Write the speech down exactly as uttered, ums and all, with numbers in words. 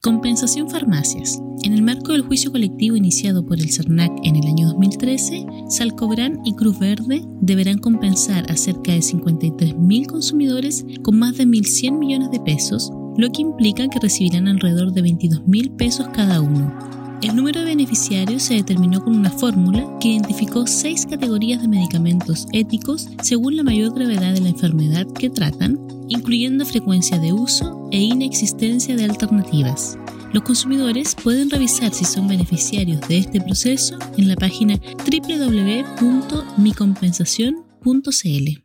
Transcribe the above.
Compensación Farmacias. En el marco del juicio colectivo iniciado por el CERNAC en el año dos mil trece, Salcobrán y Cruz Verde deberán compensar a cerca de cincuenta y tres mil consumidores con más de mil cien millones de pesos, lo que implica que recibirán alrededor de veintidós mil pesos cada uno. El número de beneficiarios se determinó con una fórmula que identificó seis categorías de medicamentos éticos según la mayor gravedad de la enfermedad que tratan, incluyendo frecuencia de uso e inexistencia de alternativas. Los consumidores pueden revisar si son beneficiarios de este proceso en la página doble u doble u doble u punto mi compensación punto c l.